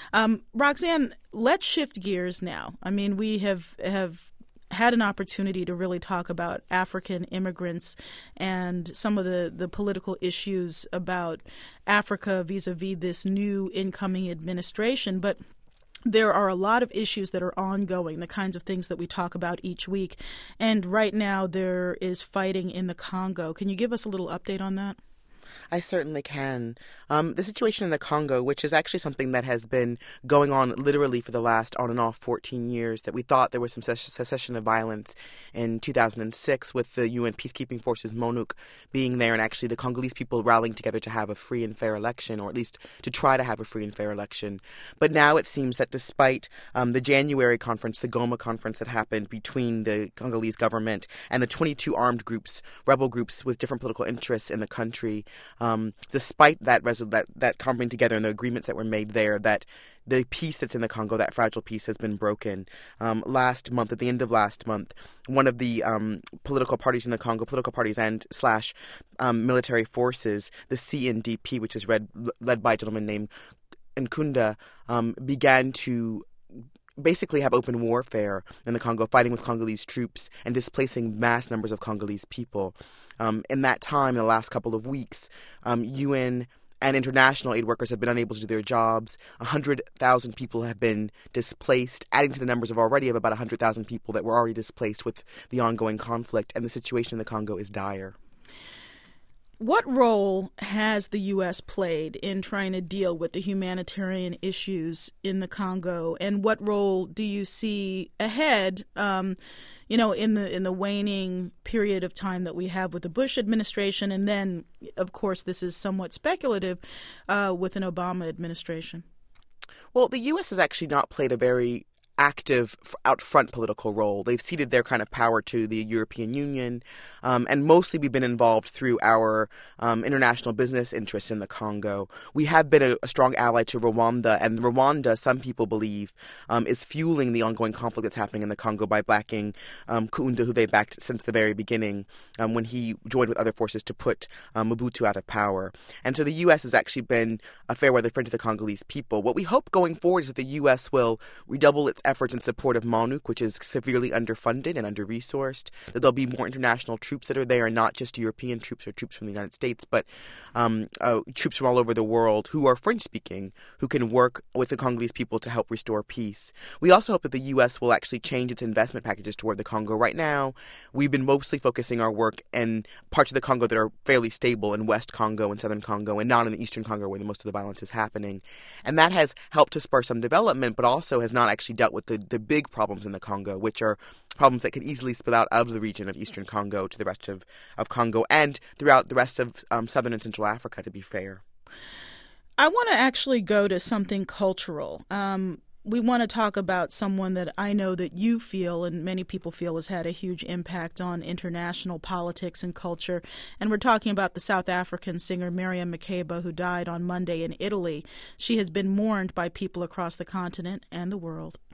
Roxanne, let's shift gears now. I mean, we have had an opportunity to really talk about African immigrants and some of the political issues about Africa vis-a-vis this new incoming administration. But there are a lot of issues that are ongoing, the kinds of things that we talk about each week. And right now there is fighting in the Congo. Can you give us a little update on that? I certainly can. The situation in the Congo, which is actually something that has been going on literally for the last on and off 14 years, that we thought there was some cessation of violence in 2006 with the UN peacekeeping forces, MONUC, being there, and actually the Congolese people rallying together to have a free and fair election, or at least to try to have a free and fair election. But now it seems that despite the January conference, the Goma conference that happened between the Congolese government and the 22 armed groups, rebel groups with different political interests in the country, despite that coming together and the agreements that were made there, that the peace that's in the Congo, that fragile peace, has been broken. Last month, at the end of last month, one of the political parties in the Congo, political parties and / military forces, the CNDP, which is led by a gentleman named Nkunda, began to basically have open warfare in the Congo, fighting with Congolese troops and displacing mass numbers of Congolese people. In that time, in the last couple of weeks, UN and international aid workers have been unable to do their jobs. 100,000 people have been displaced, adding to the numbers of about 100,000 people that were already displaced with the ongoing conflict, and the situation in the Congo is dire. What role has the U.S. played in trying to deal with the humanitarian issues in the Congo, and what role do you see ahead, in the waning period of time that we have with the Bush administration, and then, of course, this is somewhat speculative, with an Obama administration? Well, the U.S. has actually not played a very active, out-front political role. They've ceded their kind of power to the European Union, and mostly we've been involved through our international business interests in the Congo. We have been a strong ally to Rwanda, and Rwanda, some people believe, is fueling the ongoing conflict that's happening in the Congo by backing Kunda, who they backed since the very beginning, when he joined with other forces to put Mobutu out of power. And so the U.S. has actually been a fair weather friend to the Congolese people. What we hope going forward is that the U.S. will redouble its efforts in support of MONUC, which is severely underfunded and under-resourced, that there'll be more international troops that are there, and not just European troops or troops from the United States, but troops from all over the world who are French-speaking, who can work with the Congolese people to help restore peace. We also hope that the U.S. will actually change its investment packages toward the Congo. Right now, we've been mostly focusing our work in parts of the Congo that are fairly stable, in West Congo and Southern Congo, and not in the Eastern Congo where most of the violence is happening. And that has helped to spur some development, but also has not actually dealt with the big problems in the Congo, which are problems that could easily spill out of the region of Eastern Congo to the rest of Congo and throughout the rest of Southern and Central Africa, to be fair. I want to actually go to something cultural. We want to talk about someone that I know that you feel and many people feel has had a huge impact on international politics and culture. And we're talking about the South African singer Miriam Makeba, who died on Monday in Italy. She has been mourned by people across the continent and the world.